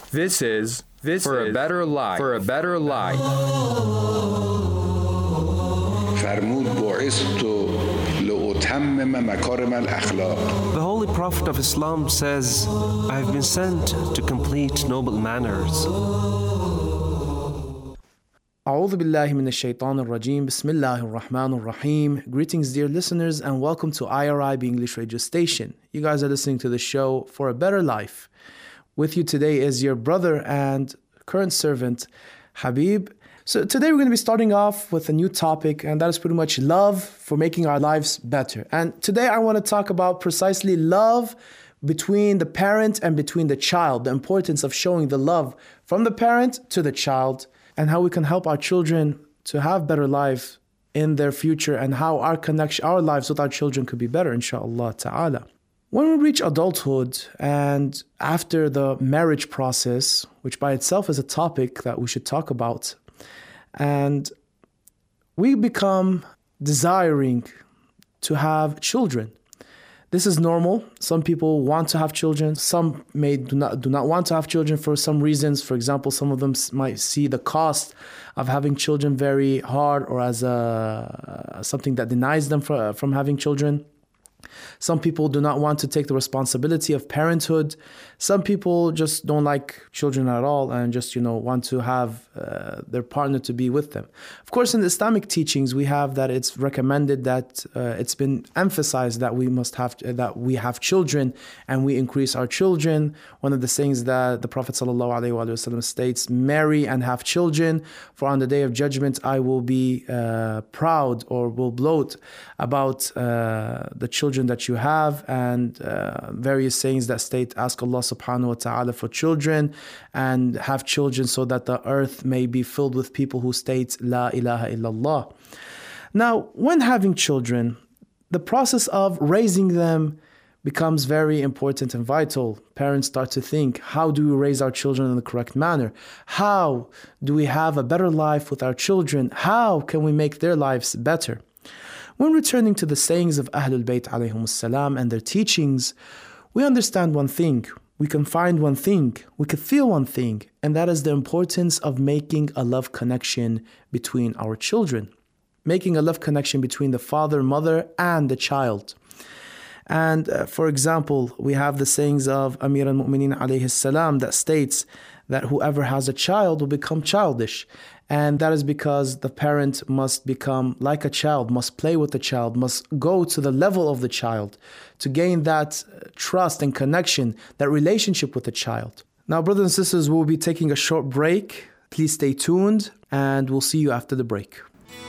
This is For a Better Life. For a Better Life. فرمود بعثت لأتمم مكارم الأخلاق. The Holy Prophet of Islam says, I have been sent to complete noble manners. أعوذ بالله من الشيطان الرجيم. بسم الله الرحمن الرحيم. Greetings, dear listeners, and welcome to IRIB English Radio Station. You guys are listening to the show For a Better Life. With you today is your brother and current servant, Habib. So today we're going to be starting off with a new topic, and that is pretty much love for making our lives better. And today I want to talk about precisely love between the parent and between the child, the importance of showing the love from the parent to the child, and how we can help our children to have better life in their future, and how our lives with our children could be better, inshallah ta'ala. When we reach adulthood and after the marriage process, which by itself is a topic that we should talk about, and we become desiring to have children. This is normal. Some people want to have children. Some do not want to have children for some reasons. For example, some of them might see the cost of having children very hard, or as something that denies them from having children. Some people do not want to take the responsibility of parenthood. Some people just don't like children at all and just, want to have their partner to be with them. Of course, in the Islamic teachings, we have that it's recommended that it's been emphasized that we have children and we increase our children. One of the things that the Prophet ﷺ states, marry and have children, for on the day of judgment, I will be proud or will gloat about the children that you have, and various sayings that state, ask Allah subhanahu wa ta'ala for children and have children so that the earth may be filled with people who state La ilaha illallah. Now, when having children, the process of raising them becomes very important and vital. Parents start to think, how do we raise our children in the correct manner? How do we have a better life with our children? How can we make their lives better? When returning to the sayings of Ahlul Bayt alayhimus salam and their teachings, we understand one thing, we can find one thing, we can feel one thing, and that is the importance of making a love connection between our children. Making a love connection between the father, mother, and the child. And for example, we have the sayings of Amir al-Mu'mineen alayhi salam that states that whoever has a child will become childish. And that is because the parent must become like a child, must play with the child, must go to the level of the child to gain that trust and connection, that relationship with the child. Now, brothers and sisters, we'll be taking a short break. Please stay tuned, and we'll see you after the break.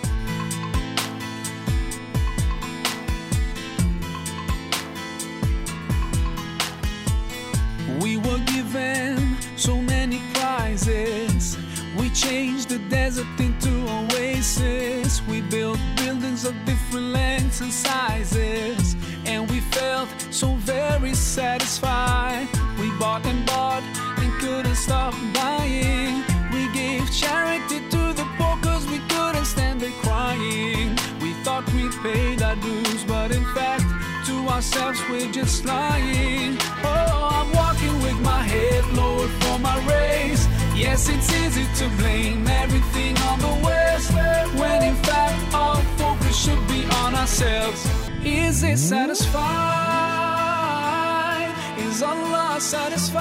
We were given so many prizes. We changed the desert into oasis. We built buildings of different lengths and sizes, and we felt so very satisfied. We bought and couldn't stop buying. We gave charity to the poor cause we couldn't stand it crying. We thought we paid our dues, but in fact to ourselves we're just lying. Oh, I'm walking with my head lowered for my race. Yes, it's easy to blame everything on the West, when in fact our focus should be on ourselves. Is it satisfied? Is Allah satisfied?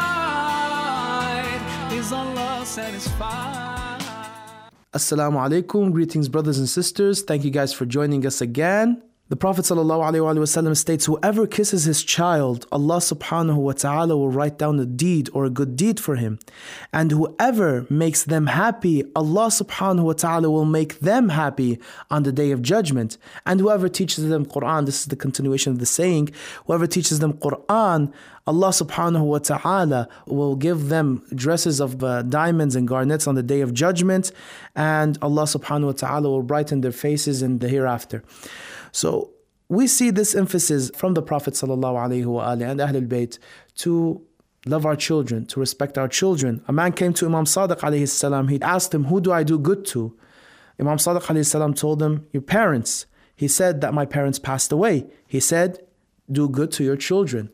Is Allah satisfied? Assalamu alaikum. Greetings, brothers and sisters. Thank you guys for joining us again. The Prophet ﷺ states, whoever kisses his child, Allah subhanahu wa ta'ala will write down a deed or a good deed for him. And whoever makes them happy, Allah subhanahu wa ta'ala will make them happy on the day of judgment. And whoever teaches them Quran, this is the continuation of the saying, whoever teaches them Quran, Allah subhanahu wa ta'ala will give them dresses of diamonds and garnets on the day of judgment. And Allah subhanahu wa ta'ala will brighten their faces in the hereafter. So we see this emphasis from the Prophet ﷺ and Ahlul Bayt to love our children, to respect our children. A man came to Imam Sadiq alayhi salam. He asked him, who do I do good to? Imam Sadiq alayhi salam told him, your parents. He said that my parents passed away. He said, do good to your children.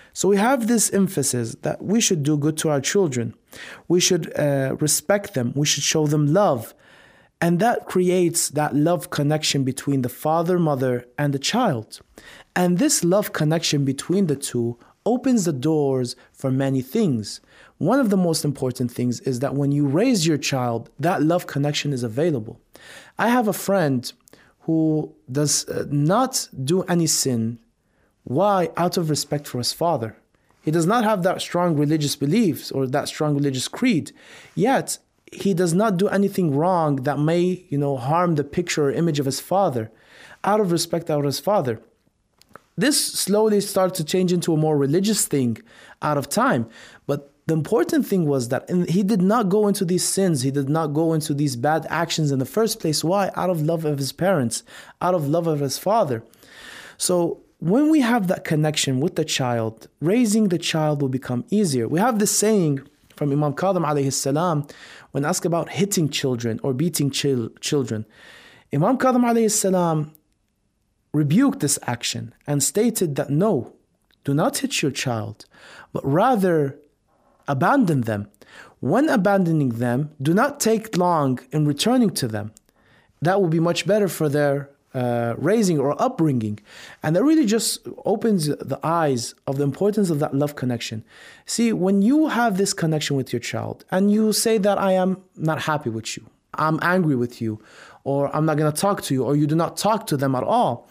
So we have this emphasis that we should do good to our children. We should respect them. We should show them love. And that creates that love connection between the father, mother, and the child. And this love connection between the two opens the doors for many things. One of the most important things is that when you raise your child, that love connection is available. I have a friend who does not do any sin. Why? Out of respect for his father. He does not have that strong religious beliefs or that strong religious creed. Yet, he does not do anything wrong that may, harm the picture or image of his father. Out of respect for his father. This slowly started to change into a more religious thing out of time. But the important thing was that he did not go into these sins. He did not go into these bad actions in the first place. Why? Out of love of his parents, out of love of his father. So when we have that connection with the child, raising the child will become easier. We have this saying from Imam Kadhim alayhi salam when asked about hitting children or beating children. Imam Kadhim alayhi salam rebuked this action and stated that no, do not hit your child, but rather abandon them. When abandoning them, do not take long in returning to them. That will be much better for their raising or upbringing. And that really just opens the eyes of the importance of that love connection. See, when you have this connection with your child and you say that I am not happy with you, I'm angry with you, or I'm not going to talk to you, or you do not talk to them at all.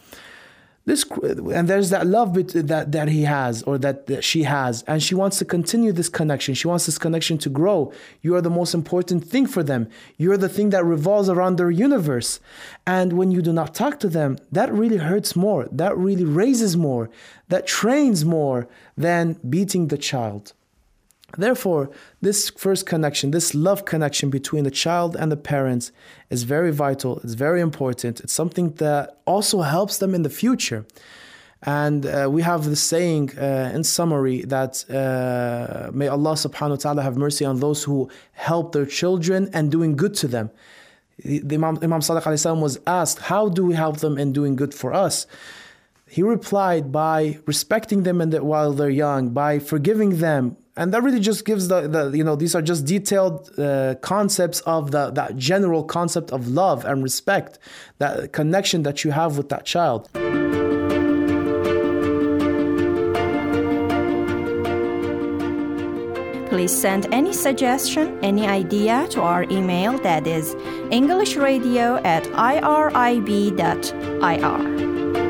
And there's that love that he has or that she has, and she wants to continue this connection. She wants this connection to grow. You are the most important thing for them. You're the thing that revolves around their universe. And when you do not talk to them, that really hurts more. That really raises more. That trains more than beating the child. Therefore, this first connection, this love connection between the child and the parents is very vital. It's very important. It's something that also helps them in the future. And we have the saying in summary that may Allah subhanahu wa ta'ala have mercy on those who help their children and doing good to them. Imam Sadiq alayhi salam was asked, how do we help them in doing good for us? He replied by respecting them while they're young, by forgiving them. And that really just gives these are just detailed concepts of that general concept of love and respect, that connection that you have with that child. Please send any suggestion, any idea to our email, that is englishradio@irib.ir.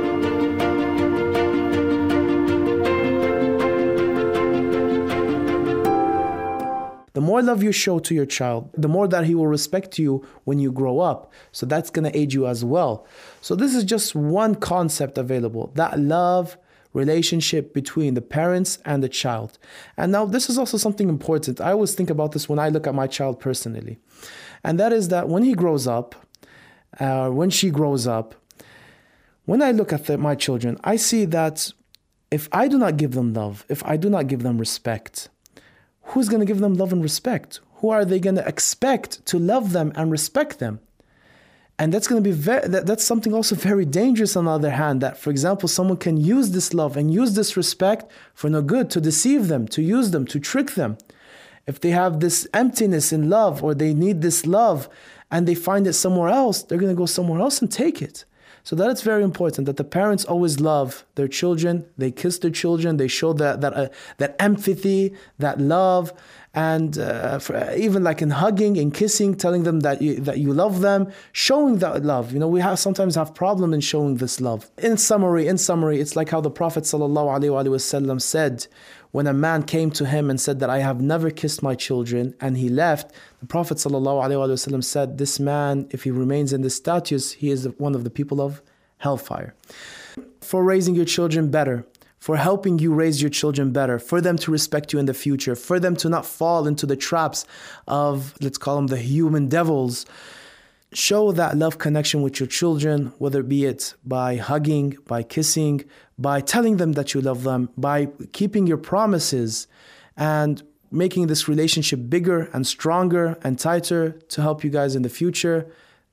The more love you show to your child, the more that he will respect you when you grow up. So that's going to aid you as well. So this is just one concept available, that love relationship between the parents and the child. And now this is also something important. I always think about this when I look at my child personally. And that is that when he grows up, when she grows up, when I look at my children, I see that if I do not give them love, if I do not give them respect, who's going to give them love and respect? Who are they going to expect to love them and respect them? And that's going to be that's something also very dangerous on the other hand, that, for example, someone can use this love and use this respect for no good, to deceive them, to use them, to trick them. If they have this emptiness in love, or they need this love and they find it somewhere else, they're going to go somewhere else and take it. So that it's very important that the parents always love their children, they kiss their children, they show that empathy, that love, and even like in hugging and kissing, telling them that you love them, showing that love. We sometimes have problem in showing this love. In summary, it's like how the Prophet ﷺ said, when a man came to him and said that I have never kissed my children, and he left, the Prophet ﷺ said, this man, if he remains in this status, he is one of the people of hellfire. For raising your children better, for helping you raise your children better, for them to respect you in the future, for them to not fall into the traps of, let's call them the human devils. Show that love connection with your children, whether be it by hugging, by kissing, by telling them that you love them, by keeping your promises, and making this relationship bigger and stronger and tighter to help you guys in the future.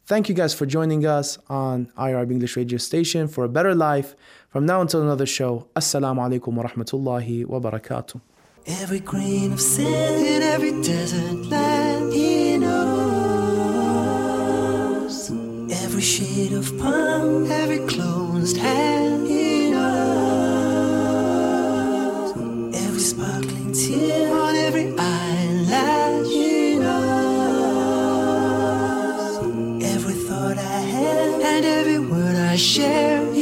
Thank you guys for joining us on IRIB English radio station for a better life. From now until another show, Assalamu alaikum wa rahmatullahi wa barakatuh. Every grain of sand in every desert land, He knows. Every shade of palm, every closed hand, He knows. Every sparkling tear on every eyelash, He knows. Every thought I have and every word I share,